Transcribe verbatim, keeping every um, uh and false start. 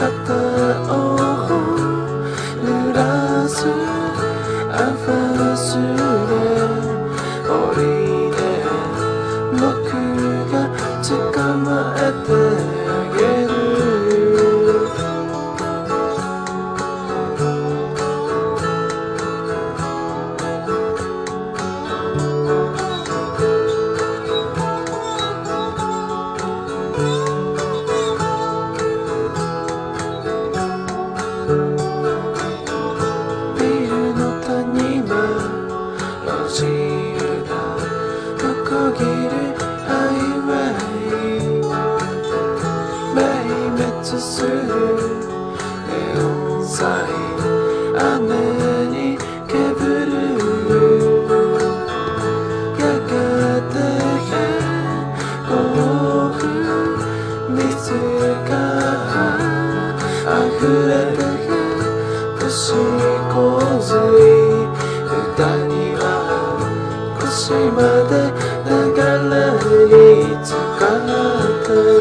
を濡らすアファスで降りて僕が捕まえてあげる路が横切るハイウェイ明滅するネオンサイン雨にけぶるやがて暴風水が溢れて都市洪水歌には腰まで流れに浸かって